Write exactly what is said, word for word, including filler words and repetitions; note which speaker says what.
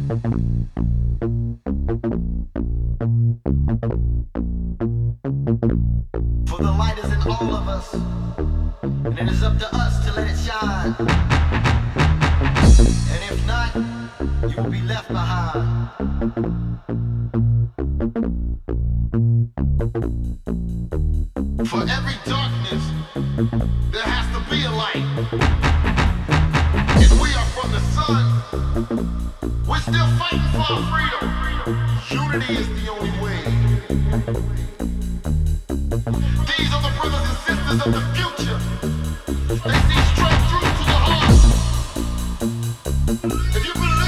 Speaker 1: For the light is in all of us, and it is up to us to let it shine. And if not, you will be left behind. For every darkness, there has to be a light. If we are from the sun, we're still fighting for our freedom. Unity is the only way. These are the brothers and sisters of the future. They see straight through to the heart. If you believe